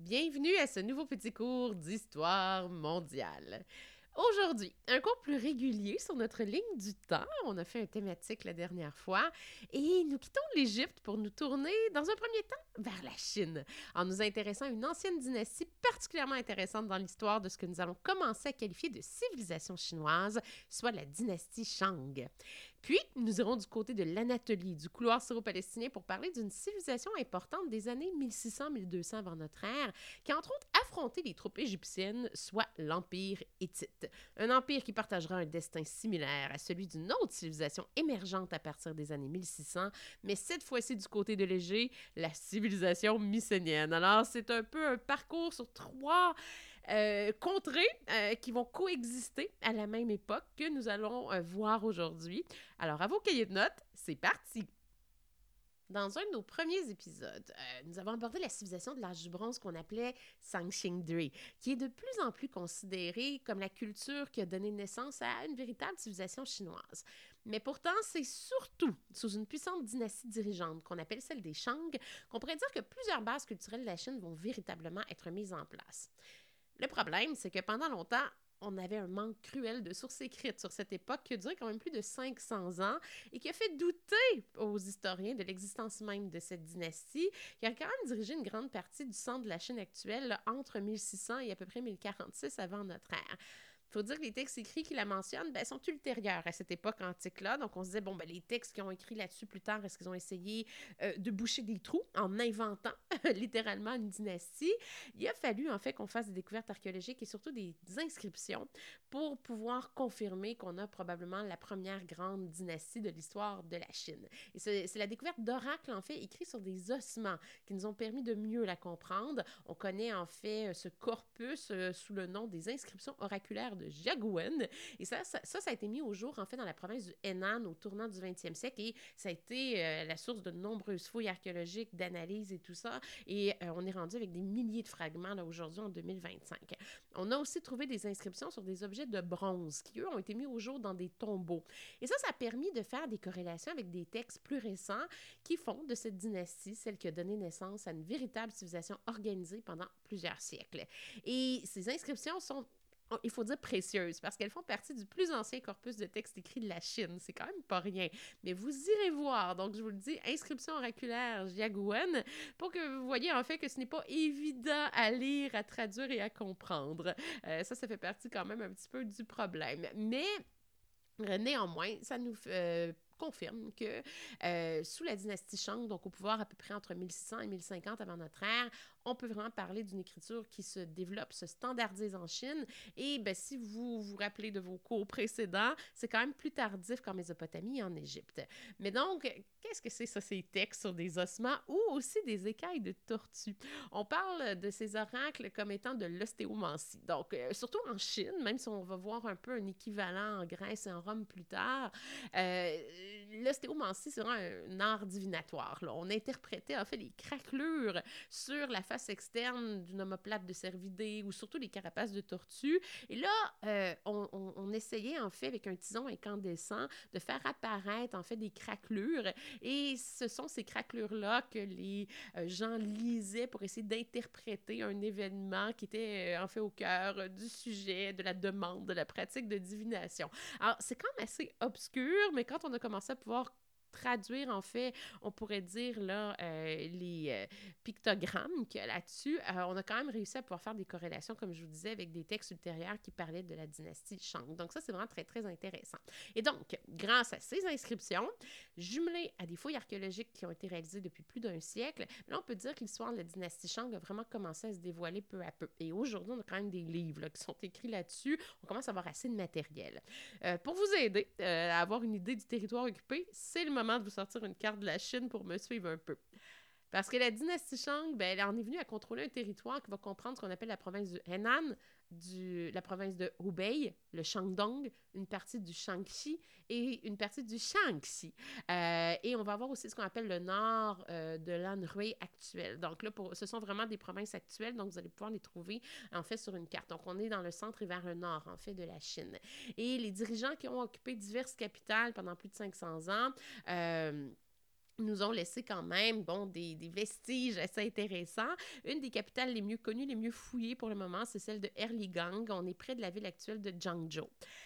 Bienvenue à ce nouveau petit cours d'histoire mondiale. Aujourd'hui, un cours plus régulier sur notre ligne du temps. On a fait un thématique la dernière fois et nous quittons l'Égypte pour nous tourner, dans un premier temps, vers la Chine, en nous intéressant à une ancienne dynastie particulièrement intéressante dans l'histoire de ce que nous allons commencer à qualifier de civilisation chinoise, soit la dynastie Shang. Puis, nous irons du côté de l'Anatolie, du couloir syro-palestinien, pour parler d'une civilisation importante des années 1600-1200 avant notre ère, qui a entre autres affronté les troupes égyptiennes, soit l'Empire hétite. Un empire qui partagera un destin similaire à celui d'une autre civilisation émergente à partir des années 1600, mais cette fois-ci du côté de l'Égée, la civilisation mycénienne. Alors, c'est un peu un parcours sur trois contrées qui vont coexister à la même époque que nous allons voir aujourd'hui. Alors, à vos cahiers de notes, c'est parti! Dans un de nos premiers épisodes, nous avons abordé la civilisation de l'âge du bronze qu'on appelait Sanxingdui, qui est de plus en plus considérée comme la culture qui a donné naissance à une véritable civilisation chinoise. Mais pourtant, c'est surtout sous une puissante dynastie dirigeante, qu'on appelle celle des Shang, qu'on pourrait dire que plusieurs bases culturelles de la Chine vont véritablement être mises en place. Le problème, c'est que pendant longtemps, on avait un manque cruel de sources écrites sur cette époque qui a duré quand même plus de 500 ans et qui a fait douter aux historiens de l'existence même de cette dynastie qui a quand même dirigé une grande partie du centre de la Chine actuelle là, entre 1600 et à peu près 1046 avant notre ère. Il faut dire que les textes écrits qui la mentionnent sont ultérieurs à cette époque antique-là. Donc, on se disait, les textes qui ont écrit là-dessus plus tard, est-ce qu'ils ont essayé de boucher des trous en inventant littéralement une dynastie? Il a fallu, en fait, qu'on fasse des découvertes archéologiques et surtout des inscriptions pour pouvoir confirmer qu'on a probablement la première grande dynastie de l'histoire de la Chine. Et c'est la découverte d'oracles, en fait, écrits sur des ossements qui nous ont permis de mieux la comprendre. On connaît, en fait, ce corpus sous le nom des inscriptions oraculaires de Jiaguan. Et ça a été mis au jour, en fait, dans la province du Henan au tournant du 20e siècle. Et ça a été la source de nombreuses fouilles archéologiques, d'analyses et tout ça. Et on est rendu avec des milliers de fragments, là, aujourd'hui, en 2025. On a aussi trouvé des inscriptions sur des objets de bronze qui, eux, ont été mis au jour dans des tombeaux. Et ça a permis de faire des corrélations avec des textes plus récents qui font de cette dynastie celle qui a donné naissance à une véritable civilisation organisée pendant plusieurs siècles. Et ces inscriptions sont, il faut dire, précieuses, parce qu'elles font partie du plus ancien corpus de textes écrits de la Chine. C'est quand même pas rien. Mais vous irez voir, donc je vous le dis, inscription oraculaire Jiaguan, pour que vous voyez en fait que ce n'est pas évident à lire, à traduire et à comprendre. Ça fait partie quand même un petit peu du problème. Mais néanmoins, ça nous confirme que sous la dynastie Shang, donc au pouvoir à peu près entre 1600 et 1050 avant notre ère, on peut vraiment parler d'une écriture qui se développe, se standardise en Chine. Et si vous vous rappelez de vos cours précédents, c'est quand même plus tardif qu'en Mésopotamie et en Égypte. Mais donc, qu'est-ce que c'est ça, ces textes sur des ossements ou aussi des écailles de tortues? On parle de ces oracles comme étant de l'ostéomancie. Donc, surtout en Chine, même si on va voir un peu un équivalent en Grèce et en Rome plus tard, l'ostéomancie, c'est vraiment un art divinatoire. Là. On interprétait en fait les craquelures sur la face externe d'une omoplate de cervidés ou surtout les carapaces de tortues. Et là, on essayait en fait avec un tison incandescent de faire apparaître en fait des craquelures. Et ce sont ces craquelures-là que les gens lisaient pour essayer d'interpréter un événement qui était en fait au cœur du sujet, de la demande, de la pratique de divination. Alors, c'est quand même assez obscur, mais quand on a commencé à pouvoir traduire, en fait, on pourrait dire là, les pictogrammes qu'il y a là-dessus, on a quand même réussi à pouvoir faire des corrélations, comme je vous disais, avec des textes ultérieurs qui parlaient de la dynastie Shang. Donc ça, c'est vraiment très, très intéressant. Et donc, grâce à ces inscriptions, jumelées à des fouilles archéologiques qui ont été réalisées depuis plus d'un siècle, là, on peut dire que l'histoire de la dynastie Shang a vraiment commencé à se dévoiler peu à peu. Et aujourd'hui, on a quand même des livres là, qui sont écrits là-dessus. On commence à avoir assez de matériel. Pour vous aider à avoir une idée du territoire occupé, c'est le moment de vous sortir une carte de la Chine pour me suivre un peu. Parce que la dynastie Shang, elle en est venue à contrôler un territoire qui va comprendre ce qu'on appelle la province du Henan, la province de Hubei, le Shandong, une partie du Shaanxi et une partie du Shaanxi. Et on va avoir aussi ce qu'on appelle le nord de l'Anhui actuel. Donc là, ce sont vraiment des provinces actuelles, donc vous allez pouvoir les trouver en fait sur une carte. Donc on est dans le centre et vers le nord en fait de la Chine. Et les dirigeants qui ont occupé diverses capitales pendant plus de 500 ans, nous ont laissé quand même, bon, des vestiges assez intéressants. Une des capitales les mieux connues, les mieux fouillées pour le moment, c'est celle de Erligang. On est près de la ville actuelle de Zhangzhou.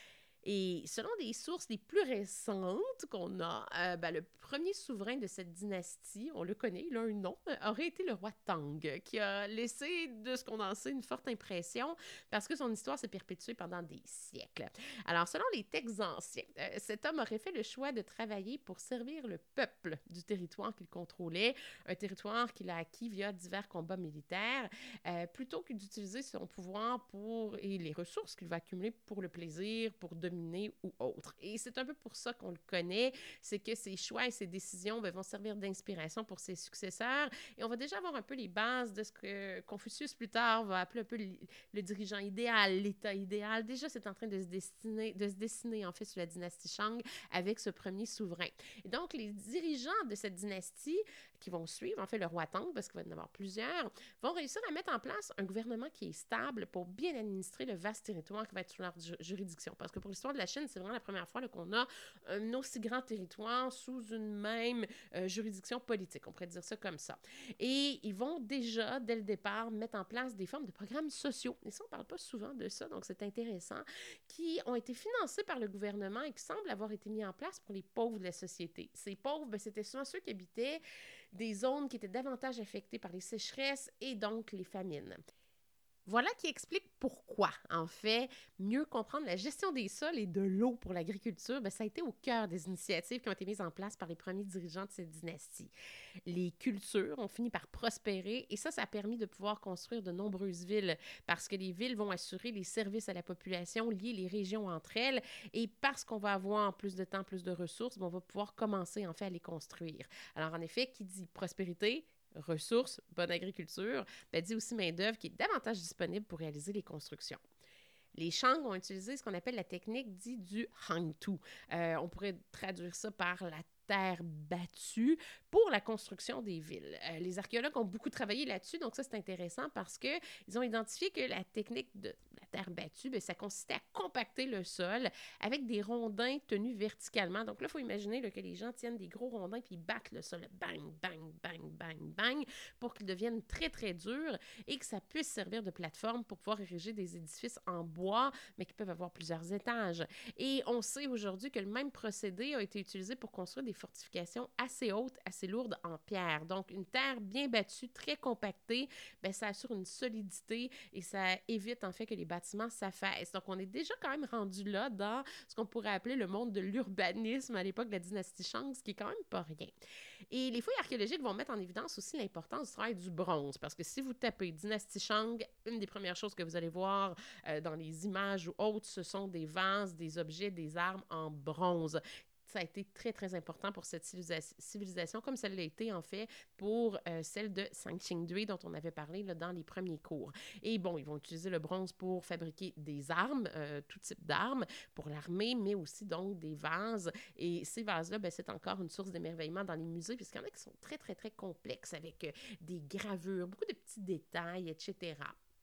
Et selon des sources les plus récentes qu'on a, le premier souverain de cette dynastie, on le connaît, il a un nom, aurait été le roi Tang, qui a laissé, de ce qu'on en sait, une forte impression parce que son histoire s'est perpétuée pendant des siècles. Alors, selon les textes anciens, cet homme aurait fait le choix de travailler pour servir le peuple du territoire qu'il contrôlait, un territoire qu'il a acquis via divers combats militaires, plutôt que d'utiliser son pouvoir et les ressources qu'il va accumuler pour le plaisir, pour dominer ou autre. Et c'est un peu pour ça qu'on le connaît, c'est que ses choix et ses décisions vont servir d'inspiration pour ses successeurs. Et on va déjà avoir un peu les bases de ce que Confucius plus tard va appeler un peu le dirigeant idéal, l'état idéal. Déjà, c'est en train de se dessiner en fait sur la dynastie Shang avec ce premier souverain. Et donc, les dirigeants de cette dynastie qui vont suivre, en fait, le roi Tang, parce qu'il va y en avoir plusieurs, vont réussir à mettre en place un gouvernement qui est stable pour bien administrer le vaste territoire qui va être sous leur juridiction. Parce que pour l'histoire de la Chine, c'est vraiment la première fois qu'on a un aussi grand territoire sous une même juridiction politique. On pourrait dire ça comme ça. Et ils vont déjà, dès le départ, mettre en place des formes de programmes sociaux. Et ça, on ne parle pas souvent de ça, donc c'est intéressant, qui ont été financés par le gouvernement et qui semblent avoir été mis en place pour les pauvres de la société. Ces pauvres, c'était souvent ceux qui habitaient des zones qui étaient davantage affectées par les sécheresses et donc les famines. Voilà qui explique pourquoi, en fait, mieux comprendre la gestion des sols et de l'eau pour l'agriculture, ça a été au cœur des initiatives qui ont été mises en place par les premiers dirigeants de cette dynastie. Les cultures ont fini par prospérer et ça a permis de pouvoir construire de nombreuses villes parce que les villes vont assurer les services à la population, lier les régions entre elles et parce qu'on va avoir plus de temps, plus de ressources, on va pouvoir commencer en fait à les construire. Alors en effet, qui dit prospérité, ressources, bonne agriculture, dit aussi main-d'œuvre qui est davantage disponible pour réaliser les constructions. Les Shang ont utilisé ce qu'on appelle la technique dite du Hangtu. On pourrait traduire ça par la terre battue pour la construction des villes. Les archéologues ont beaucoup travaillé là-dessus, donc ça, c'est intéressant parce qu'ils ont identifié que la technique de la terre battue, ça consistait à compacter le sol avec des rondins tenus verticalement. Donc là, il faut imaginer que les gens tiennent des gros rondins puis ils battent le sol, bang, bang, bang, bang, bang, pour qu'il devienne très, très dur et que ça puisse servir de plateforme pour pouvoir ériger des édifices en bois, mais qui peuvent avoir plusieurs étages. Et on sait aujourd'hui que le même procédé a été utilisé pour construire des fortifications assez hautes, assez lourdes en pierre. Donc, une terre bien battue, très compactée, ça assure une solidité et ça évite en fait que les bâtiments s'affaissent. Donc, on est déjà quand même rendu là dans ce qu'on pourrait appeler le monde de l'urbanisme à l'époque de la dynastie Shang, ce qui est quand même pas rien. Et les fouilles archéologiques vont mettre en évidence aussi l'importance du travail du bronze, parce que si vous tapez dynastie Shang, une des premières choses que vous allez voir dans les images ou autres, ce sont des vases, des objets, des armes en bronze. Ça a été très, très important pour cette civilisation, comme ça l'a été, en fait, pour celle de Sanqingdui, dont on avait parlé là, dans les premiers cours. Et bon, ils vont utiliser le bronze pour fabriquer des armes, tout type d'armes, pour l'armée, mais aussi, donc, des vases. Et ces vases-là, c'est encore une source d'émerveillement dans les musées, puisqu'il y en a qui sont très, très, très complexes, avec des gravures, beaucoup de petits détails, etc.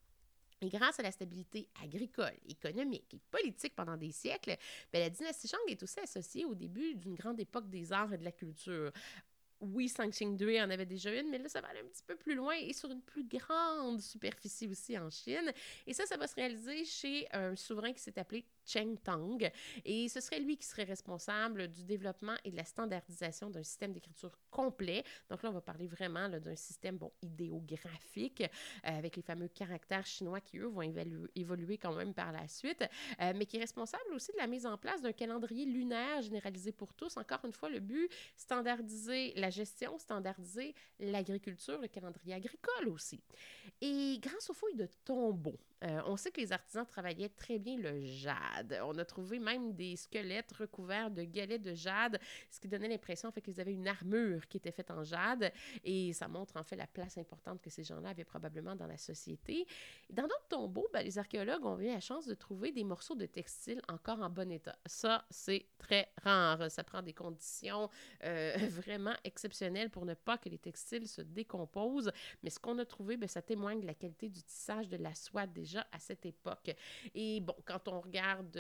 Et grâce à la stabilité agricole, économique et politique pendant des siècles, la dynastie Shang est aussi associée au début d'une grande époque des arts et de la culture. Oui, Sanqingdui en avait déjà une, mais là, ça va aller un petit peu plus loin et sur une plus grande superficie aussi en Chine. Et ça va se réaliser chez un souverain qui s'est appelé Cheng Tang. Et ce serait lui qui serait responsable du développement et de la standardisation d'un système d'écriture complet. Donc là, on va parler vraiment d'un système idéographique avec les fameux caractères chinois qui, eux, vont évoluer quand même par la suite, mais qui est responsable aussi de la mise en place d'un calendrier lunaire généralisé pour tous. Encore une fois, le but, standardiser la gestion, standardiser l'agriculture, le calendrier agricole aussi. Et grâce aux fouilles de tombeaux, on sait que les artisans travaillaient très bien le jade. On a trouvé même des squelettes recouverts de galets de jade, ce qui donnait l'impression en fait qu'ils avaient une armure qui était faite en jade. Et ça montre en fait la place importante que ces gens-là avaient probablement dans la société. Dans d'autres tombeaux, les archéologues ont eu la chance de trouver des morceaux de textiles encore en bon état. Ça, c'est très rare. Ça prend des conditions vraiment exceptionnel pour ne pas que les textiles se décomposent. Mais ce qu'on a trouvé, bien, ça témoigne de la qualité du tissage de la soie déjà à cette époque. Et bon, quand on regarde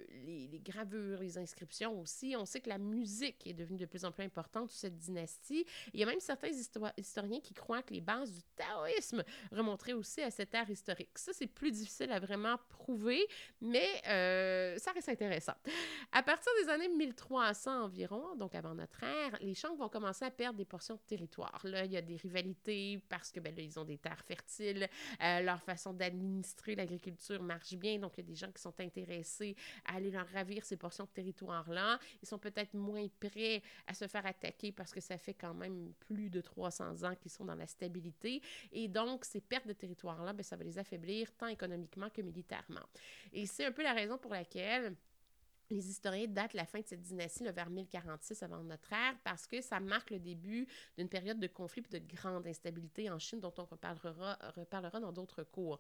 les gravures, les inscriptions aussi, on sait que la musique est devenue de plus en plus importante sous cette dynastie. Il y a même certains historiens qui croient que les bases du taoïsme remonteraient aussi à cette ère historique. Ça, c'est plus difficile à vraiment prouver, mais ça reste intéressant. À partir des années 1300 environ, donc avant notre ère, les Shang vont commencer à perdre des portions de territoire. Là, il y a des rivalités parce que, ben là, ils ont des terres fertiles, leur façon d'administrer l'agriculture marche bien, donc il y a des gens qui sont intéressés à aller leur ravir ces portions de territoire-là. Ils sont peut-être moins prêts à se faire attaquer parce que ça fait quand même plus de 300 ans qu'ils sont dans la stabilité. Et donc, ces pertes de territoire-là, bien, ça va les affaiblir tant économiquement que militairement. Et c'est un peu la raison pour laquelle les historiens datent la fin de cette dynastie là, vers 1046 avant notre ère parce que ça marque le début d'une période de conflit et de grande instabilité en Chine dont on reparlera dans d'autres cours.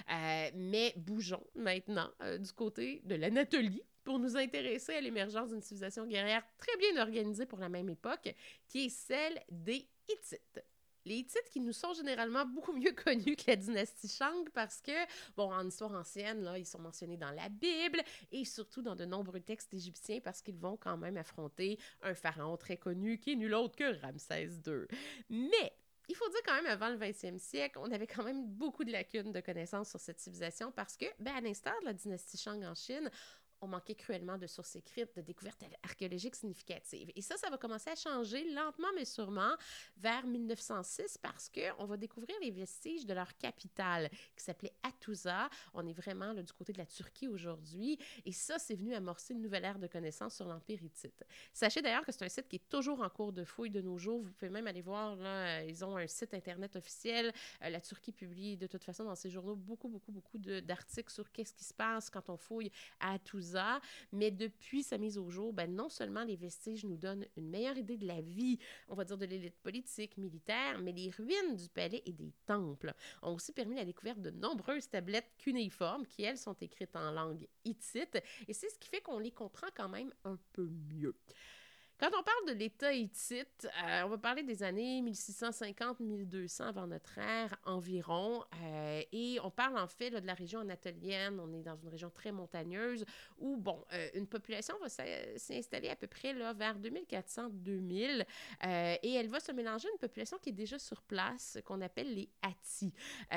Mais bougeons maintenant du côté de l'Anatolie pour nous intéresser à l'émergence d'une civilisation guerrière très bien organisée pour la même époque, qui est celle des Hittites. Les Hittites qui nous sont généralement beaucoup mieux connus que la dynastie Shang parce que, bon, en histoire ancienne, là, ils sont mentionnés dans la Bible et surtout dans de nombreux textes égyptiens parce qu'ils vont quand même affronter un pharaon très connu qui est nul autre que Ramsès II. Mais il faut dire quand même, avant le 20e siècle, on avait quand même beaucoup de lacunes de connaissances sur cette civilisation parce que, ben, à l'instar de la dynastie Shang en Chine, on manquait cruellement de sources écrites, de découvertes archéologiques significatives. Et ça va commencer à changer lentement mais sûrement vers 1906 parce qu'on va découvrir les vestiges de leur capitale qui s'appelait Hattusa. On est vraiment là, du côté de la Turquie aujourd'hui. Et ça, c'est venu amorcer une nouvelle ère de connaissances sur l'Empire hittite. Sachez d'ailleurs que c'est un site qui est toujours en cours de fouille de nos jours. Vous pouvez même aller voir, là, ils ont un site Internet officiel. La Turquie publie de toute façon dans ses journaux beaucoup d'articles sur qu'est-ce qui se passe quand on fouille à Hattusa. Mais depuis sa mise au jour, ben non seulement les vestiges nous donnent une meilleure idée de la vie, on va dire de l'élite politique, militaire, mais les ruines du palais et des temples ont aussi permis la découverte de nombreuses tablettes cunéiformes qui, elles, sont écrites en langue hittite, et c'est ce qui fait qu'on les comprend quand même un peu mieux. Quand on parle de l'État hittite, on va parler des années 1650-1200 avant notre ère environ. Et on parle en fait là, de la région anatolienne. On est dans une région très montagneuse où, bon, une population va s'installer à peu près là, vers 2400-2000. Et elle va se mélanger à une population qui est déjà sur place, qu'on appelle les Hattis.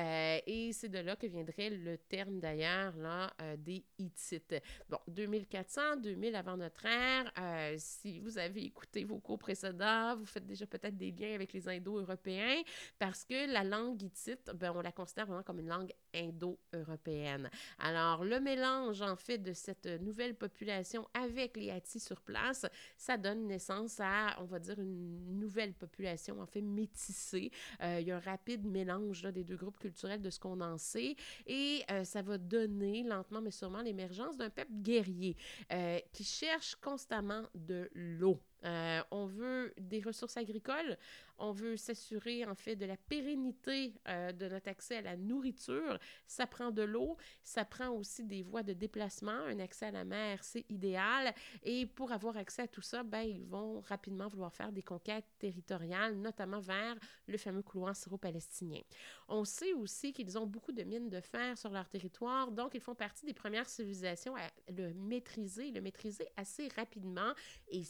Et c'est de là que viendrait le terme d'ailleurs là, des Hittites. Bon, 2400, 2000 avant notre ère, si vous avez écouté vos cours précédents, vous faites déjà peut-être des liens avec les Indo-Européens parce que la langue hittite, ben, on la considère vraiment comme une langue indo-européenne. Alors, le mélange, en fait, de cette nouvelle population avec les Hattis sur place, ça donne naissance à, on va dire, une nouvelle population, en fait, métissée. Il y a un rapide mélange là, des deux groupes culturels de ce qu'on en sait et ça va donner, lentement mais sûrement, l'émergence d'un peuple guerrier qui cherche constamment de l'eau. On veut des ressources agricoles, on veut s'assurer en fait de la pérennité de notre accès à la nourriture. Ça prend de l'eau, ça prend aussi des voies de déplacement, un accès à la mer, c'est idéal. Et pour avoir accès à tout ça, ben, ils vont rapidement vouloir faire des conquêtes territoriales, notamment vers le fameux couloir syro-palestinien. On sait aussi qu'ils ont beaucoup de mines de fer sur leur territoire, donc ils font partie des premières civilisations à le maîtriser assez rapidement. Et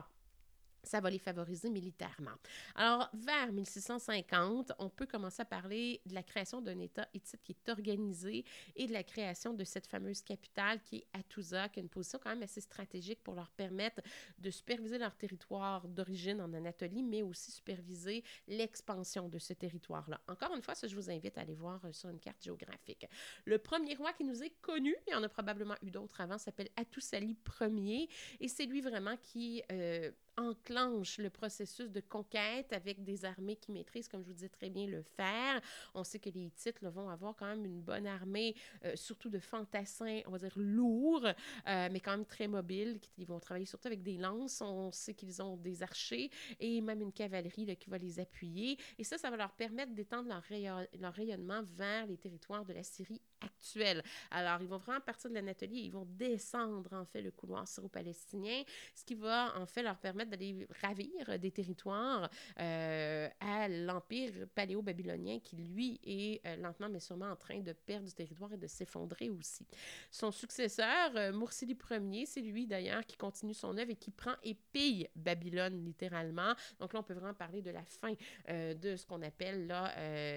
ça va les favoriser militairement. Alors, vers 1650, on peut commencer à parler de la création d'un État hittite qui est organisé et de la création de cette fameuse capitale qui est Hattusa, qui a une position quand même assez stratégique pour leur permettre de superviser leur territoire d'origine en Anatolie, mais aussi superviser l'expansion de ce territoire-là. Encore une fois, ça, je vous invite à aller voir sur une carte géographique. Le premier roi qui nous est connu, il y en a probablement eu d'autres avant, s'appelle Hattusali Ier, et c'est lui vraiment qui enclenche le processus de conquête avec des armées qui maîtrisent, comme je vous disais très bien, le fer. On sait que les Hittites là, vont avoir quand même une bonne armée, surtout de fantassins, on va dire lourds, mais quand même très mobiles. Ils vont travailler surtout avec des lances. On sait qu'ils ont des archers et même une cavalerie là, qui va les appuyer. Et ça va leur permettre d'étendre leur rayonnement vers les territoires de la Syrie actuelle. Alors, ils vont vraiment partir de l'Anatolie, ils vont descendre, en fait, le couloir syro-palestinien, ce qui va, en fait, leur permettre d'aller ravir des territoires à l'Empire paléo-babylonien qui, lui, est lentement mais sûrement en train de perdre du territoire et de s'effondrer aussi. Son successeur, Mursili Ier, c'est lui, d'ailleurs, qui continue son œuvre et qui prend et pille Babylone, littéralement. Donc là, on peut vraiment parler de la fin de ce qu'on appelle là,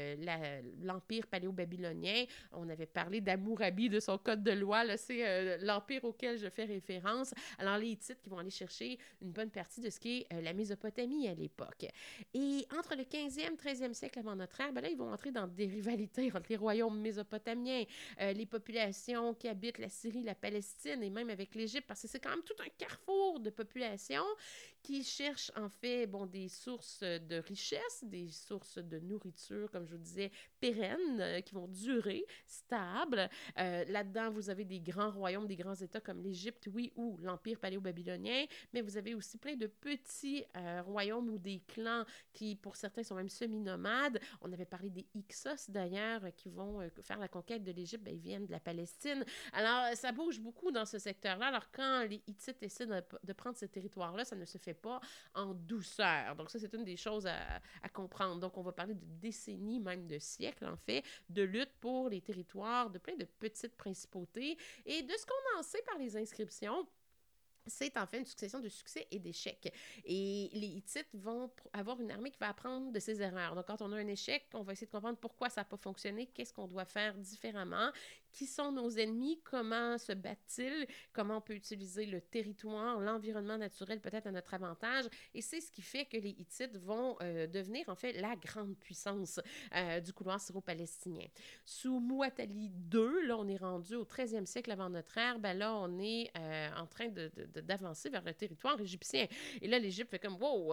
l'Empire paléo-babylonien. On avait parlé d'Hammurabi, de son code de loi. Là, c'est l'empire auquel je fais référence. Alors, les Hittites qui vont aller chercher une bonne partie de ce qui est la Mésopotamie à l'époque. Et entre le 15e, 13e siècle avant notre ère, ben là, ils vont entrer dans des rivalités entre les royaumes mésopotamiens, les populations qui habitent la Syrie, la Palestine et même avec l'Égypte, parce que c'est quand même tout un carrefour de populations qui cherchent en fait des sources de richesse, des sources de nourriture, comme je vous disais, pérennes, qui vont durer, stables. Là-dedans, vous avez des grands royaumes, des grands États comme l'Égypte, oui, ou l'Empire paléo-babylonien, mais vous avez aussi plein de petits royaumes ou des clans qui, pour certains, sont même semi-nomades. On avait parlé des Hyksos, d'ailleurs, qui vont faire la conquête de l'Égypte, ils viennent de la Palestine. Alors, ça bouge beaucoup dans ce secteur-là. Alors, quand les Hittites essaient de prendre ce territoire-là, ça ne se fait pas en douceur. Donc, ça, c'est une des choses à comprendre. Donc, on va parler de décennies, même de siècles, en fait, de lutte pour les territoires de plein de petites principautés. Et de ce qu'on en sait par les inscriptions, c'est en fait une succession de succès et d'échecs. Et les Hittites vont avoir une armée qui va apprendre de ses erreurs. Donc, quand on a un échec, on va essayer de comprendre pourquoi ça n'a pas fonctionné, qu'est-ce qu'on doit faire différemment, qui sont nos ennemis, comment se battent-ils, comment on peut utiliser le territoire, l'environnement naturel peut-être à notre avantage. Et c'est ce qui fait que les Hittites vont devenir en fait la grande puissance du couloir syro-palestinien. Sous Muwatalli II, là, on est rendu au 13e siècle avant notre ère, ben là, on est en train d'avancer vers le territoire égyptien. Et là, l'Égypte fait comme, wow,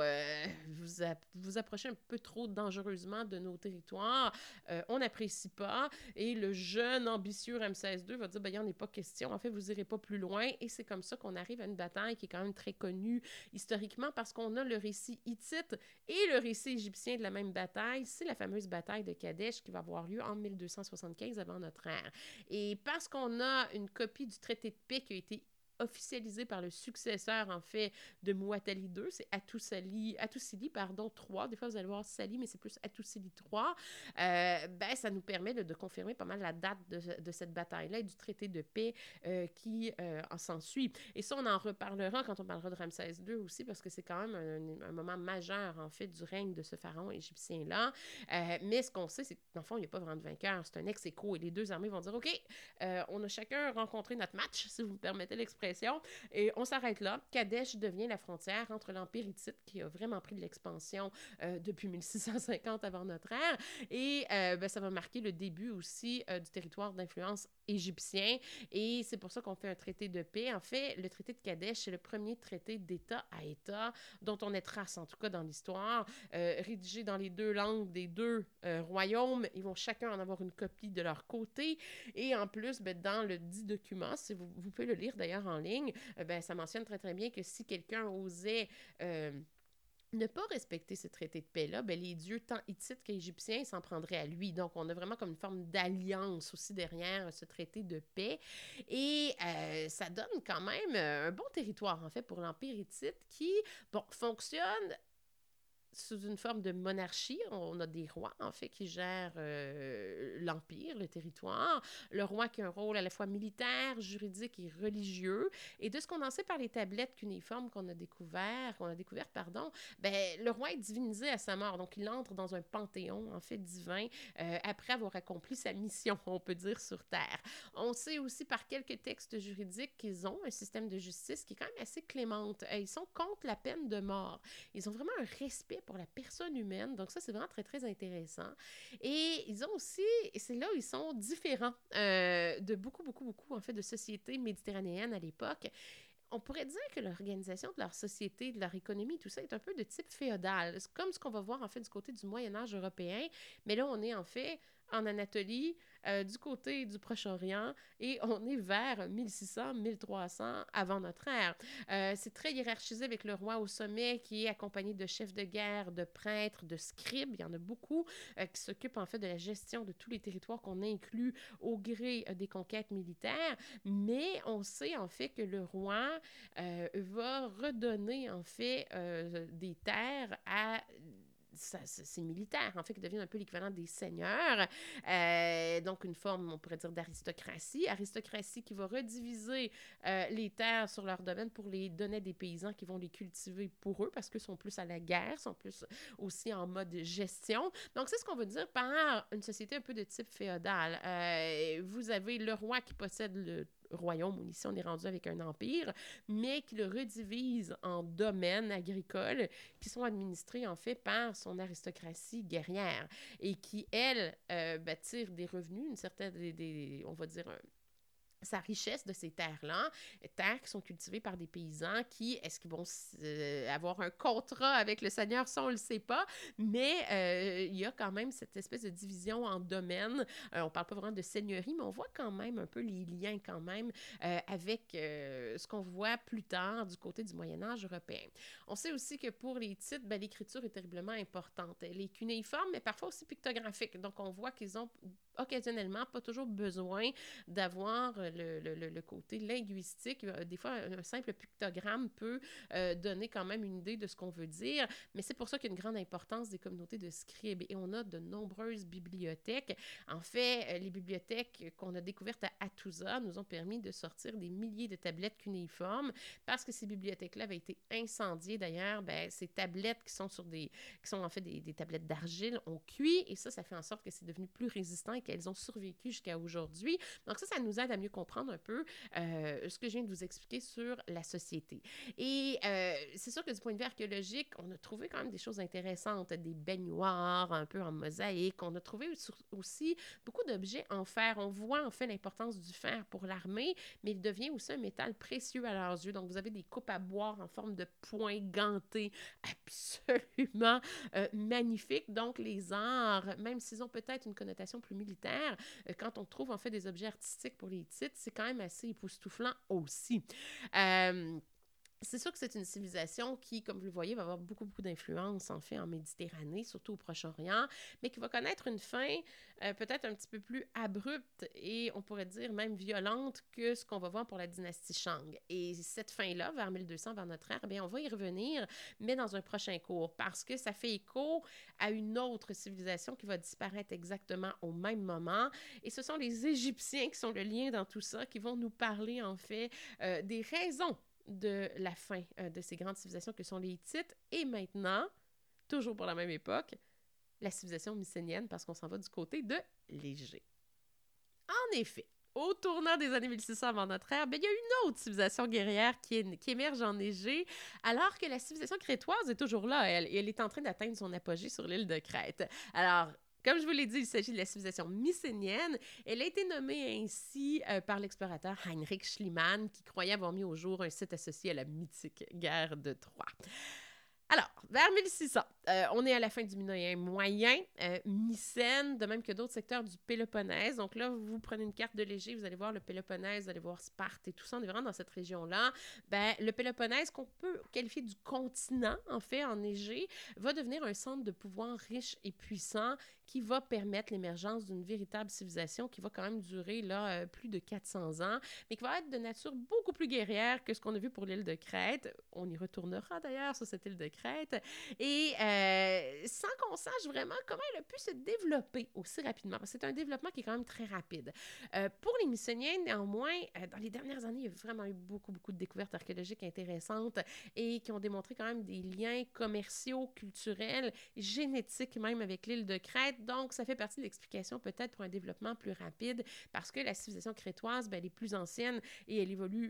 vous approchez un peu trop dangereusement de nos territoires, on n'apprécie pas. Et le jeune, ambitieux Ramsès II va dire, ben, il n'y en est pas question. En fait, vous n'irez pas plus loin. Et c'est comme ça qu'on arrive à une bataille qui est quand même très connue historiquement parce qu'on a le récit hittite et le récit égyptien de la même bataille. C'est la fameuse bataille de Kadesh qui va avoir lieu en 1275 avant notre ère. Et parce qu'on a une copie du traité de paix qui a été officialisé par le successeur, en fait, de Muwatalli II, c'est Hattusili III. Des fois, vous allez voir Sali, mais c'est plus Hattusili III. Ben, ça nous permet de confirmer pas mal la date de cette bataille-là et du traité de paix qui en s'ensuit. Et ça, on en reparlera quand on parlera de Ramsès II aussi, parce que c'est quand même un moment majeur, en fait, du règne de ce pharaon égyptien-là. Mais ce qu'on sait, c'est que, dans le fond, il n'y a pas vraiment de vainqueur. C'est un ex-aequo. Et les deux armées vont dire, OK, on a chacun rencontré notre match, si vous me permettez l'expression. Et on s'arrête là. Kadesh devient la frontière entre l'Empire hittite, qui a vraiment pris de l'expansion depuis 1650 avant notre ère, et ben, ça va marquer le début aussi du territoire d'influence égyptien, et c'est pour ça qu'on fait un traité de paix. En fait, le traité de Kadesh, c'est le premier traité d'État à État dont on est trace, en tout cas dans l'histoire, rédigé dans les deux langues des deux royaumes. Ils vont chacun en avoir une copie de leur côté, et en plus, ben, dans le dit document, si vous pouvez le lire d'ailleurs en ligne, ben, ça mentionne très très bien que si quelqu'un osait ne pas respecter ce traité de paix-là, ben, les dieux tant hittites qu'égyptiens s'en prendraient à lui. Donc, on a vraiment comme une forme d'alliance aussi derrière ce traité de paix. Et ça donne quand même un bon territoire, en fait, pour l'Empire hittite qui, bon, fonctionne sous une forme de monarchie. On a des rois, en fait, qui gèrent l'empire, le territoire. Le roi qui a un rôle à la fois militaire, juridique et religieux. Et de ce qu'on en sait par les tablettes cunéiformes qu'on a découvertes, ben, le roi est divinisé à sa mort. Donc, il entre dans un panthéon, en fait, divin, après avoir accompli sa mission, on peut dire, sur Terre. On sait aussi par quelques textes juridiques qu'ils ont un système de justice qui est quand même assez clémente. Ils sont contre la peine de mort. Ils ont vraiment un respect pour la personne humaine. Donc ça, c'est vraiment très, très intéressant. Et ils ont aussi, et c'est là où ils sont différents de beaucoup, beaucoup, beaucoup, en fait, de sociétés méditerranéennes à l'époque. On pourrait dire que l'organisation de leur société, de leur économie, tout ça est un peu de type féodal. C'est comme ce qu'on va voir en fait du côté du Moyen Âge européen, mais là on est en fait en Anatolie, du côté du Proche-Orient, et on est vers 1600-1300 avant notre ère. C'est très hiérarchisé avec le roi au sommet qui est accompagné de chefs de guerre, de prêtres, de scribes. Il y en a beaucoup qui s'occupent en fait de la gestion de tous les territoires qu'on inclut au gré des conquêtes militaires. Mais on sait en fait que le roi va redonner en fait des terres à ces militaires, en fait, qui deviennent un peu l'équivalent des seigneurs. Donc, une forme, on pourrait dire, d'aristocratie. Aristocratie qui va rediviser les terres sur leur domaine pour les donner à des paysans qui vont les cultiver pour eux, parce qu'ils sont plus à la guerre, sont plus aussi en mode gestion. Donc, c'est ce qu'on veut dire par une société un peu de type féodal. Vous avez le roi qui possède le royaume, ici on est rendu avec un empire, mais qui le redivise en domaines agricoles qui sont administrés en fait par son aristocratie guerrière et qui, elle, tire des revenus, une certaine, on va dire, sa richesse de ces terres-là, terres qui sont cultivées par des paysans qui, est-ce qu'ils vont avoir un contrat avec le Seigneur? Ça, on ne le sait pas, mais il y a quand même cette espèce de division en domaines. On ne parle pas vraiment de seigneurie, mais on voit quand même un peu les liens quand même avec ce qu'on voit plus tard du côté du Moyen-Âge européen. On sait aussi que pour les titres, l'écriture est terriblement importante. Elle est cunéiforme, mais parfois aussi pictographique. Donc, on voit qu'ils ont occasionnellement pas toujours besoin d'avoir le côté linguistique. Des fois, un simple pictogramme peut donner quand même une idée de ce qu'on veut dire, mais c'est pour ça qu'il y a une grande importance des communautés de scribes. Et on a de nombreuses bibliothèques. En fait, les bibliothèques qu'on a découvertes à Hattusa nous ont permis de sortir des milliers de tablettes cunéiformes parce que ces bibliothèques-là avaient été incendiées. D'ailleurs, ces tablettes qui sont en fait des tablettes d'argile ont cuit et ça fait en sorte que c'est devenu plus résistant et qu'elles ont survécu jusqu'à aujourd'hui. Donc ça nous aide à mieux comprendre un peu ce que je viens de vous expliquer sur la société. Et c'est sûr que du point de vue archéologique, on a trouvé quand même des choses intéressantes, des baignoires un peu en mosaïque. On a trouvé aussi beaucoup d'objets en fer. On voit en fait l'importance du fer pour l'armée, mais il devient aussi un métal précieux à leurs yeux. Donc vous avez des coupes à boire en forme de poing ganté, absolument magnifiques. Donc les arts, même s'ils ont peut-être une connotation plus militaire, quand on trouve en fait des objets artistiques pour les titres, c'est quand même assez époustouflant aussi. C'est sûr que c'est une civilisation qui, comme vous le voyez, va avoir beaucoup, beaucoup d'influence, en fait, en Méditerranée, surtout au Proche-Orient, mais qui va connaître une fin peut-être un petit peu plus abrupte et, on pourrait dire, même violente que ce qu'on va voir pour la dynastie Shang. Et cette fin-là, vers 1200, vers notre ère, on va y revenir, mais dans un prochain cours, parce que ça fait écho à une autre civilisation qui va disparaître exactement au même moment. Et ce sont les Égyptiens qui sont le lien dans tout ça, qui vont nous parler, en fait, des raisons de la fin de ces grandes civilisations que sont les Hittites. Et maintenant, toujours pour la même époque, la civilisation mycénienne, parce qu'on s'en va du côté de l'Égée. En effet, au tournant des années 1600 avant notre ère, il y a une autre civilisation guerrière qui émerge en Égée, alors que la civilisation crétoise est toujours là, elle, et elle est en train d'atteindre son apogée sur l'île de Crète. Alors, comme je vous l'ai dit, il s'agit de la civilisation mycénienne. Elle a été nommée ainsi par l'explorateur Heinrich Schliemann, qui croyait avoir mis au jour un site associé à la mythique guerre de Troie. Alors, vers 1600, on est à la fin du Minoen moyen, Mycène, de même que d'autres secteurs du Péloponnèse. Donc là, vous prenez une carte de l'Égée, vous allez voir le Péloponnèse, vous allez voir Sparte et tout ça, on est vraiment dans cette région-là. Le Péloponnèse, qu'on peut qualifier du continent, en fait, en Égée, va devenir un centre de pouvoir riche et puissant qui va permettre l'émergence d'une véritable civilisation qui va quand même durer là, plus de 400 ans, mais qui va être de nature beaucoup plus guerrière que ce qu'on a vu pour l'île de Crète. On y retournera d'ailleurs sur cette île de Crète. Et sans qu'on sache vraiment comment elle a pu se développer aussi rapidement, parce que c'est un développement qui est quand même très rapide. Pour les Mycéniens, néanmoins, dans les dernières années, il y a vraiment eu beaucoup, beaucoup de découvertes archéologiques intéressantes et qui ont démontré quand même des liens commerciaux, culturels, génétiques même avec l'île de Crète. Donc, ça fait partie de l'explication peut-être pour un développement plus rapide parce que la civilisation crétoise, elle est plus ancienne et elle évolue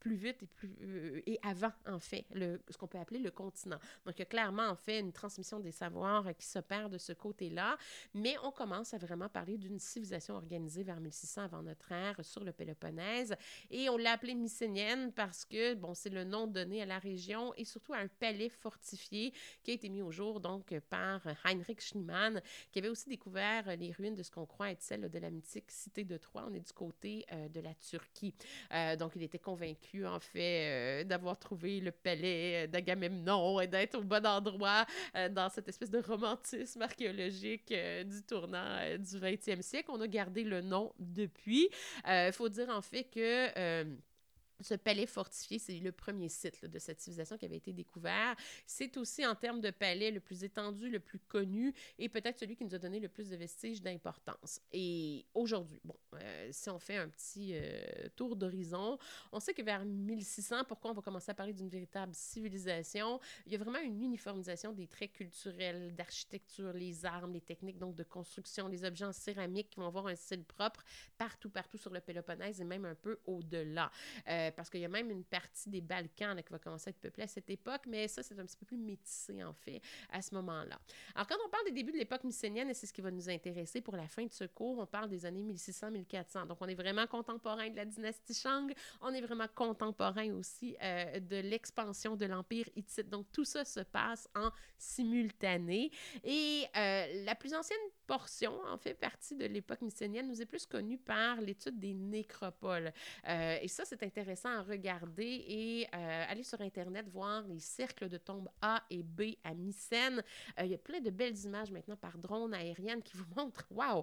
plus vite et avant, en fait, ce qu'on peut appeler le continent. Donc, il y a clairement, en fait, une transmission des savoirs qui s'opère de ce côté-là, mais on commence à vraiment parler d'une civilisation organisée vers 1600 avant notre ère sur le Péloponnèse, et on l'a appelée mycénienne parce que, bon, c'est le nom donné à la région et surtout à un palais fortifié qui a été mis au jour, donc, par Heinrich Schliemann, qui avait aussi découvert les ruines de ce qu'on croit être celles de la mythique cité de Troie. On est du côté de la Turquie. Donc, il était convaincu, en fait, d'avoir trouvé le palais d'Agamemnon et d'être au bon endroit dans cette espèce de romantisme archéologique du tournant du 20e siècle. On a gardé le nom depuis. Il faut dire, en fait, que ce palais fortifié, c'est le premier site là, de cette civilisation qui avait été découvert. C'est aussi, en termes de palais, le plus étendu, le plus connu et peut-être celui qui nous a donné le plus de vestiges d'importance. Et aujourd'hui, bon, si on fait un petit tour d'horizon, on sait que vers 1600, pourquoi on va commencer à parler d'une véritable civilisation, il y a vraiment une uniformisation des traits culturels, d'architecture, les armes, les techniques donc de construction, les objets en céramique qui vont avoir un style propre partout sur le Péloponnèse et même un peu au-delà. Parce qu'il y a même une partie des Balkans là, qui va commencer à être peuplée à cette époque, mais ça, c'est un petit peu plus métissé, en fait, à ce moment-là. Alors, quand on parle des débuts de l'époque mycénienne, et c'est ce qui va nous intéresser pour la fin de ce cours, on parle des années 1600-1400. Donc, on est vraiment contemporain de la dynastie Shang, on est vraiment contemporain aussi de l'expansion de l'Empire hittite. Donc, tout ça se passe en simultané. Et la plus ancienne portion, en fait, partie de l'époque mycénienne, nous est plus connue par l'étude des nécropoles. Et ça, c'est intéressant à regarder et aller sur Internet voir les cercles de tombes A et B à Mycène. Il y a plein de belles images maintenant par drone aérienne qui vous montrent, wow,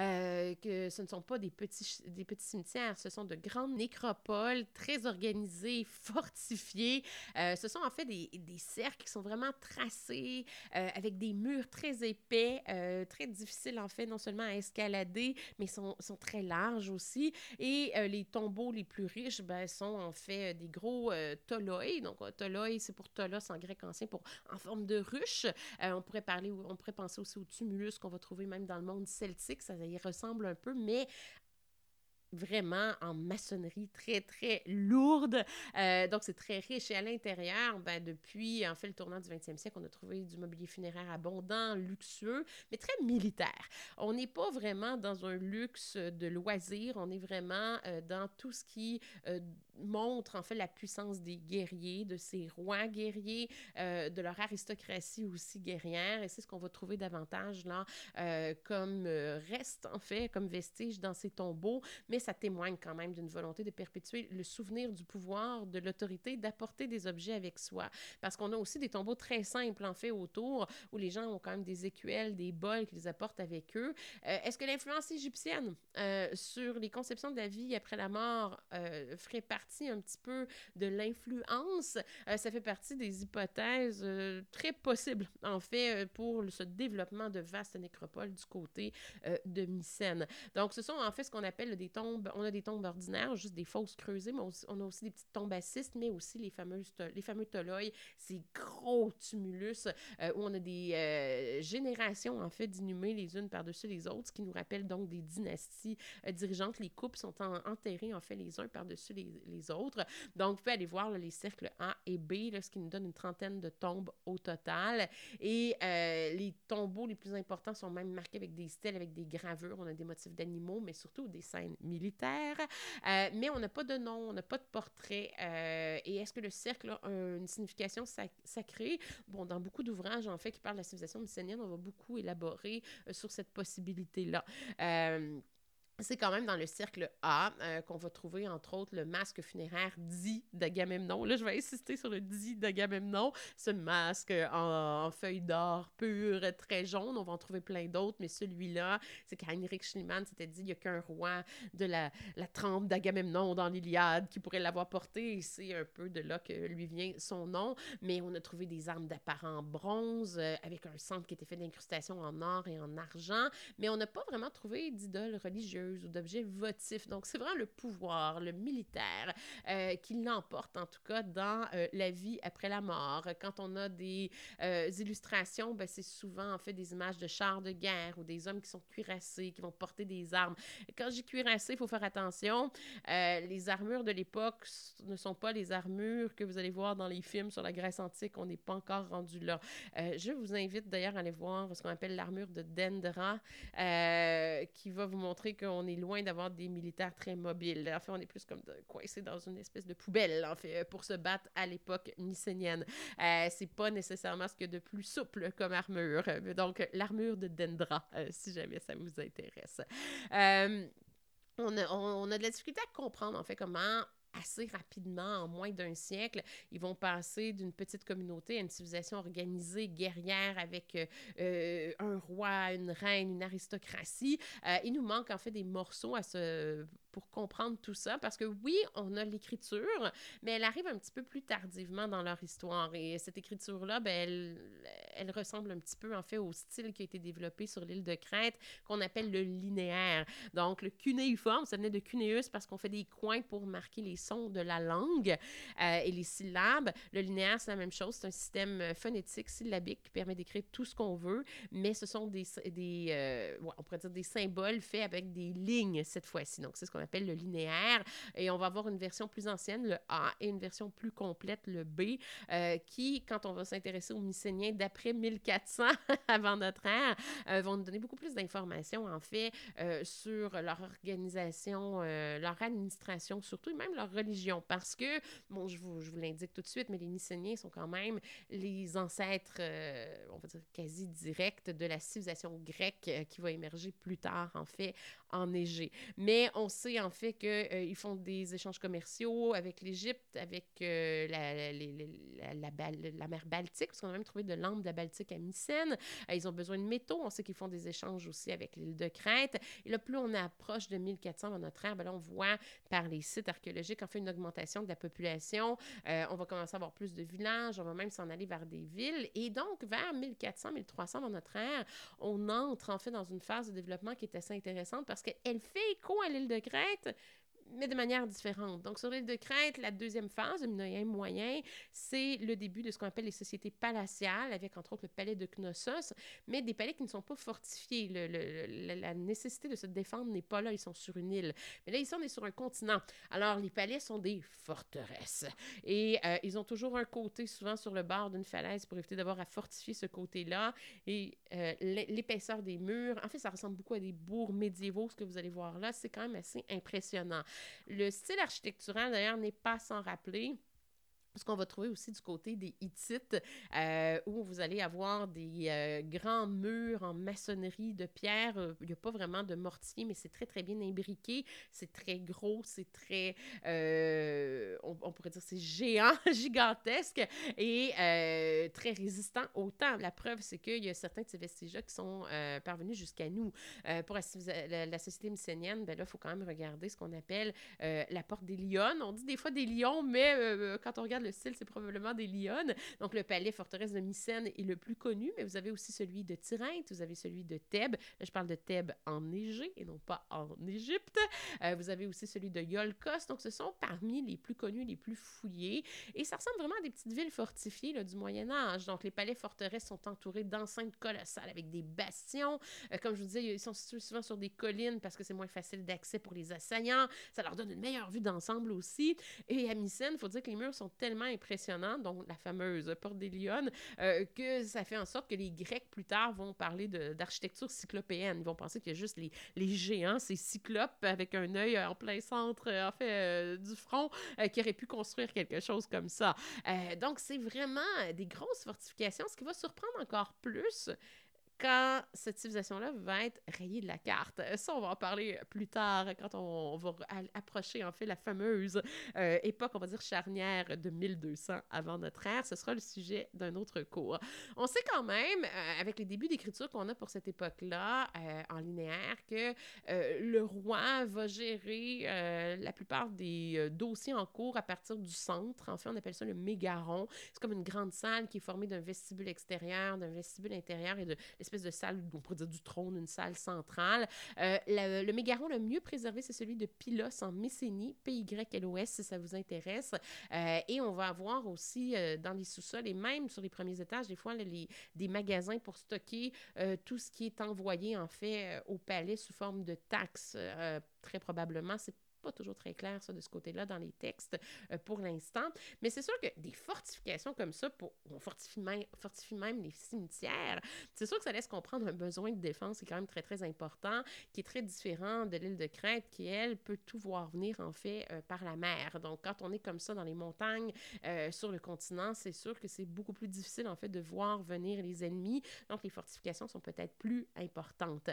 que ce ne sont pas des petits cimetières, ce sont de grandes nécropoles très organisées, fortifiées. Ce sont en fait des cercles qui sont vraiment tracés avec des murs très épais, très difficiles en fait, non seulement à escalader, mais sont très larges aussi. Et les tombeaux les plus riches sont en fait des gros toloi. Donc, toloi, c'est pour tolos en grec ancien, en forme de ruche. On pourrait penser aussi au tumulus qu'on va trouver même dans le monde celtique. Ça y ressemble un peu, mais vraiment en maçonnerie très, très lourde. Donc, c'est très riche. Et à l'intérieur, depuis, en fait, le tournant du 20e siècle, on a trouvé du mobilier funéraire abondant, luxueux, mais très militaire. On n'est pas vraiment dans un luxe de loisirs. On est vraiment dans tout ce qui montre, en fait, la puissance des guerriers, de ces rois guerriers, de leur aristocratie aussi guerrière. Et c'est ce qu'on va trouver davantage, là, comme reste, en fait, comme vestige dans ces tombeaux. Mais ça témoigne quand même d'une volonté de perpétuer le souvenir du pouvoir, de l'autorité, d'apporter des objets avec soi. Parce qu'on a aussi des tombeaux très simples, en fait, autour, où les gens ont quand même des écuelles, des bols qu'ils apportent avec eux. Est-ce que l'influence égyptienne sur les conceptions de la vie après la mort ferait partie un petit peu de l'influence? Ça fait partie des hypothèses très possibles, en fait, pour ce développement de vastes nécropoles du côté de Mycène. Donc, ce sont en fait ce qu'on appelle des tombes. On a des tombes ordinaires, juste des fosses creusées, mais on a aussi des petites tombes assistes, mais aussi les fameux toloi, ces gros tumulus où on a des générations, en fait, d'inhumés les unes par-dessus les autres, ce qui nous rappelle donc des dynasties dirigeantes. Les couples sont enterrés, en fait, les uns par-dessus les autres. Donc, vous pouvez aller voir là, les cercles A et B, là, ce qui nous donne une trentaine de tombes au total. Et les tombeaux les plus importants sont même marqués avec des stèles, avec des gravures. On a des motifs d'animaux, mais surtout des scènes militaires. Mais on n'a pas de nom, on n'a pas de portrait. Et est-ce que le cercle a une signification sacrée? Bon, dans beaucoup d'ouvrages, en fait, qui parlent de la civilisation mycénienne, on va beaucoup élaborer sur cette possibilité-là. C'est quand même dans le cercle A qu'on va trouver, entre autres, le masque funéraire dit d'Agamemnon. Là, je vais insister sur le dit d'Agamemnon. Ce masque en feuilles d'or pure, très jaune. On va en trouver plein d'autres, mais celui-là, c'est qu'Heinrich Schliemann s'était dit il n'y a qu'un roi de la trempe d'Agamemnon dans l'Iliade qui pourrait l'avoir porté. Et c'est un peu de là que lui vient son nom. Mais on a trouvé des armes d'apparent bronze avec un centre qui était fait d'incrustations en or et en argent. Mais on n'a pas vraiment trouvé d'idole religieuse. religieuse ou d'objets votifs. Donc, c'est vraiment le pouvoir, le militaire, qui l'emporte, en tout cas, dans la vie après la mort. Quand on a des illustrations, ben, c'est souvent, en fait, des images de chars de guerre ou des hommes qui sont cuirassés, qui vont porter des armes. Quand je dis cuirassé, il faut faire attention. Les armures de l'époque ne sont pas les armures que vous allez voir dans les films sur la Grèce antique. On n'est pas encore rendu là. Je vous invite d'ailleurs à aller voir ce qu'on appelle l'armure de Dendra, qui va vous montrer qu'on est loin d'avoir des militaires très mobiles. En fait, on est plus comme coincé dans une espèce de poubelle, en fait, pour se battre à l'époque mycénienne. C'est pas nécessairement ce qu'il y a de plus souple comme armure. Donc, l'armure de Dendra, si jamais ça vous intéresse. On a de la difficulté à comprendre, en fait, comment assez rapidement, en moins d'un siècle, ils vont passer d'une petite communauté à une civilisation organisée, guerrière, avec un roi, une reine, une aristocratie. Il nous manque en fait des morceaux pour comprendre tout ça, parce que oui, on a l'écriture, mais elle arrive un petit peu plus tardivement dans leur histoire. Et cette écriture-là, ben, elle ressemble un petit peu en fait au style qui a été développé sur l'île de Crète, qu'on appelle le linéaire. Donc, le cunéiforme, ça venait de cunéus parce qu'on fait des coins pour marquer les sons de la langue et les syllabes. Le linéaire, c'est la même chose. C'est un système phonétique, syllabique qui permet d'écrire tout ce qu'on veut, mais ce sont on pourrait dire des symboles faits avec des lignes cette fois-ci. Donc, c'est ce qu'on appelle le linéaire. Et on va avoir une version plus ancienne, le A, et une version plus complète, le B, qui, quand on va s'intéresser aux Mycéniens d'après 1400 avant notre ère, vont nous donner beaucoup plus d'informations, en fait, sur leur organisation, leur administration, surtout, et même leur religion. Parce que, bon, je vous l'indique tout de suite, mais les Mycéniens sont quand même les ancêtres, on va dire, quasi directs de la civilisation grecque qui va émerger plus tard, en fait, en Égée. Mais on sait, en fait, qu'ils font des échanges commerciaux avec l'Égypte, avec la mer Baltique, parce qu'on a même trouvé de l'ambre de la Baltique à Mycène. Ils ont besoin de métaux. On sait qu'ils font des échanges aussi avec l'île de Crète. Et là, plus on approche de 1400 dans notre ère, ben là, on voit par les sites archéologiques, en fait, une augmentation de la population. On va commencer à avoir plus de villages. On va même s'en aller vers des villes. Et donc, vers 1400, 1300 dans notre ère, on entre, en fait, dans une phase de développement qui est assez intéressante parce qu'elle fait écho à l'île de Crète, mais de manière différente. Donc, sur l'île de Crète, la deuxième phase, le Minoïen moyen, c'est le début de ce qu'on appelle les sociétés palatiales, avec entre autres le palais de Knossos, mais des palais qui ne sont pas fortifiés. La nécessité de se défendre n'est pas là, ils sont sur une île. Mais là, ici, on est sur un continent. Alors, les palais sont des forteresses. Et ils ont toujours un côté, souvent sur le bord d'une falaise, pour éviter d'avoir à fortifier ce côté-là. Et l'épaisseur des murs, en fait, ça ressemble beaucoup à des bourgs médiévaux, ce que vous allez voir là. C'est quand même assez impressionnant. Le style architectural, d'ailleurs, n'est pas sans rappeler ce qu'on va trouver aussi du côté des Hittites, où vous allez avoir des grands murs en maçonnerie de pierre. Il n'y a pas vraiment de mortier, mais c'est très, très bien imbriqué. C'est très gros, c'est très, on pourrait dire, c'est géant, gigantesque et très résistant au temps. La preuve, c'est qu'il y a certains de ces vestiges-là qui sont parvenus jusqu'à nous. Pour la société mycénienne, ben là, il faut quand même regarder ce qu'on appelle la porte des Lionnes. On dit des fois des lions, mais quand on regarde le style, c'est probablement des lionnes. Donc, le palais forteresse de Mycène est le plus connu, mais vous avez aussi celui de Tirynthe, vous avez celui de Thèbes. Là, je parle de Thèbes en Égée et non pas en Égypte. Vous avez aussi celui de Iolcos. Donc, ce sont parmi les plus connus, les plus fouillés. Et ça ressemble vraiment à des petites villes fortifiées là, du Moyen-Âge. Donc, les palais forteresses sont entourés d'enceintes colossales avec des bastions. Comme je vous disais, ils sont situés souvent sur des collines parce que c'est moins facile d'accès pour les assaillants. Ça leur donne une meilleure vue d'ensemble aussi. Et à Mycène, il faut dire que les murs sont tellement impressionnants, donc la fameuse porte des Lionnes, que ça fait en sorte que les Grecs, plus tard, vont parler d'architecture cyclopéenne. Ils vont penser qu'il y a juste les géants, ces cyclopes avec un œil en plein centre, en fait, du front, qui auraient pu construire quelque chose comme ça. Donc, c'est vraiment des grosses fortifications, ce qui va surprendre encore plus quand cette civilisation-là va être rayée de la carte. Ça, on va en parler plus tard, quand on va approcher, en fait, la fameuse époque, on va dire, charnière de 1200 avant notre ère. Ce sera le sujet d'un autre cours. On sait quand même, avec les débuts d'écriture qu'on a pour cette époque-là, en linéaire, que le roi va gérer la plupart des dossiers en cours à partir du centre. En fait, on appelle ça le mégaron. C'est comme une grande salle qui est formée d'un vestibule extérieur, d'un vestibule intérieur et de espèce de salle, on pourrait dire du trône, une salle centrale. Le mégaron le mieux préservé, c'est celui de Pylos en Messénie, PYLOS, si ça vous intéresse. Et on va avoir aussi dans les sous-sols et même sur les premiers étages, des fois, des magasins pour stocker tout ce qui est envoyé, en fait, au palais sous forme de taxes. Très probablement, c'est pas toujours très clair, ça, de ce côté-là, dans les textes pour l'instant. Mais c'est sûr que des fortifications comme ça, on fortifie même les cimetières, c'est sûr que ça laisse comprendre un besoin de défense qui est quand même très, très important, qui est très différent de l'île de Crète, qui, elle, peut tout voir venir, en fait, par la mer. Donc, quand on est comme ça dans les montagnes, sur le continent, c'est sûr que c'est beaucoup plus difficile, en fait, de voir venir les ennemis. Donc, les fortifications sont peut-être plus importantes.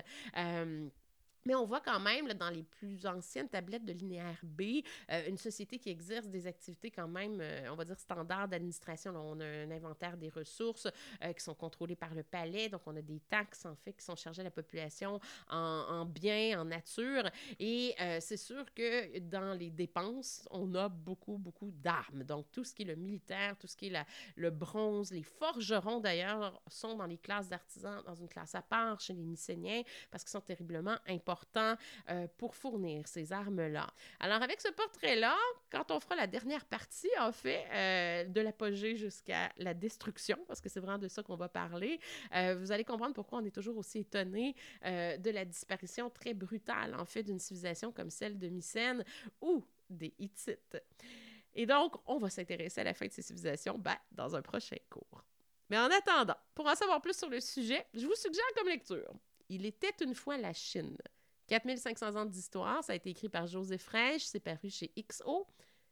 Mais on voit quand même, là, dans les plus anciennes tablettes de linéaire B, une société qui exerce des activités quand même, on va dire, standards d'administration. Là, on a un inventaire des ressources qui sont contrôlées par le palais. Donc, on a des taxes, en fait, qui sont chargées à la population en biens, en nature. Et c'est sûr que dans les dépenses, on a beaucoup, beaucoup d'armes. Donc, tout ce qui est le militaire, tout ce qui est le bronze, les forgerons, d'ailleurs, sont dans les classes d'artisans, dans une classe à part chez les Mycéniens, parce qu'ils sont terriblement importants pour fournir ces armes-là. Alors, avec ce portrait-là, quand on fera la dernière partie, en fait, de l'apogée jusqu'à la destruction, parce que c'est vraiment de ça qu'on va parler, vous allez comprendre pourquoi on est toujours aussi étonné de la disparition très brutale, en fait, d'une civilisation comme celle de Mycène ou des Hittites. Et donc, on va s'intéresser à la fin de ces civilisations dans un prochain cours. Mais en attendant, pour en savoir plus sur le sujet, je vous suggère comme lecture « Il était une fois la Chine ». 4500 ans d'histoire, ça a été écrit par Joseph Frêche, c'est paru chez XO.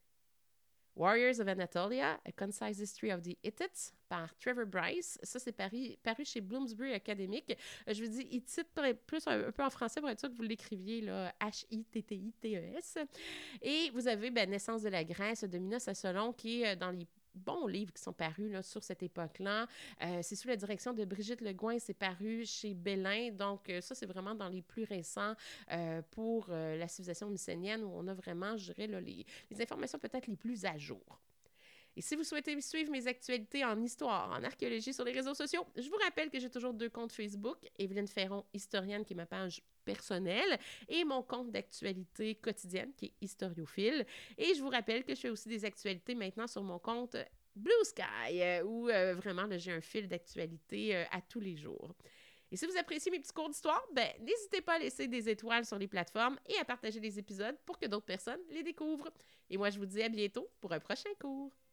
Warriors of Anatolia, A Concise History of the Hittites, par Trevor Bryce. Ça, c'est paru chez Bloomsbury Academic. Je vous dis Hittite plus un peu en français pour être sûr que vous l'écriviez, là, H-I-T-T-I-T-E-S. Et vous avez Naissance de la Grèce de Minos Assolon, qui est dans les bons livres qui sont parus là, sur cette époque-là. C'est sous la direction de Brigitte Legouin, c'est paru chez Bellin. Donc, ça, c'est vraiment dans les plus récents pour la civilisation mycénienne où on a vraiment, je dirais, là, les informations peut-être les plus à jour. Et si vous souhaitez suivre mes actualités en histoire, en archéologie sur les réseaux sociaux, je vous rappelle que j'ai toujours 2 comptes Facebook, Evelyne Ferron, historienne, qui est ma page personnelle, et mon compte d'actualité quotidienne, qui est Historiophile. Et je vous rappelle que je fais aussi des actualités maintenant sur mon compte Blue Sky, où vraiment, là, j'ai un fil d'actualité à tous les jours. Et si vous appréciez mes petits cours d'histoire, n'hésitez pas à laisser des étoiles sur les plateformes et à partager les épisodes pour que d'autres personnes les découvrent. Et moi, je vous dis à bientôt pour un prochain cours.